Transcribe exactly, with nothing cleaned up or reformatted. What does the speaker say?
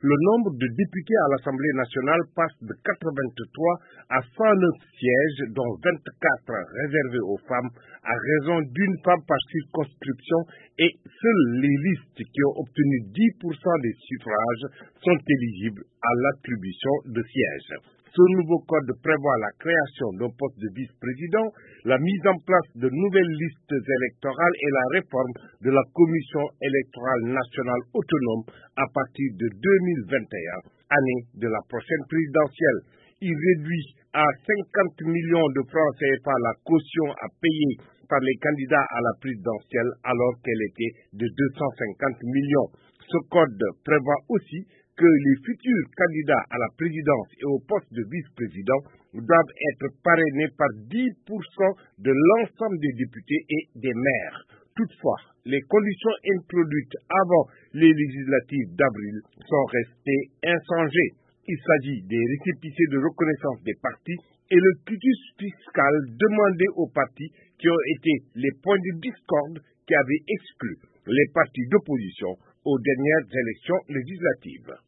le nombre de députés à l'Assemblée nationale passe de quatre-vingt-trois à cent neuf sièges, dont vingt-quatre réservés aux femmes, à raison d'une femme par circonscription, et seules les listes qui ont obtenu dix pour cent des suffrages sont éligibles à l'attribution de sièges. Ce nouveau code prévoit la création d'un poste de vice-président, la mise en place de nouvelles listes électorales et la réforme de la Commission électorale nationale autonome à partir de deux mille vingt et un, année de la prochaine présidentielle. Il réduit à cinquante millions de francs C F A la caution à payer par les candidats à la présidentielle alors qu'elle était de deux cent cinquante millions. Ce code prévoit aussi que les futurs candidats à la présidence et au poste de vice-président doivent être parrainés par dix pour cent de l'ensemble des députés et des maires. Toutefois, les conditions introduites avant les législatives d'avril sont restées inchangées. Il s'agit des récépissés de reconnaissance des partis et le quitus fiscal demandé aux partis qui ont été les points de discorde qui avaient exclu les partis d'opposition aux dernières élections législatives.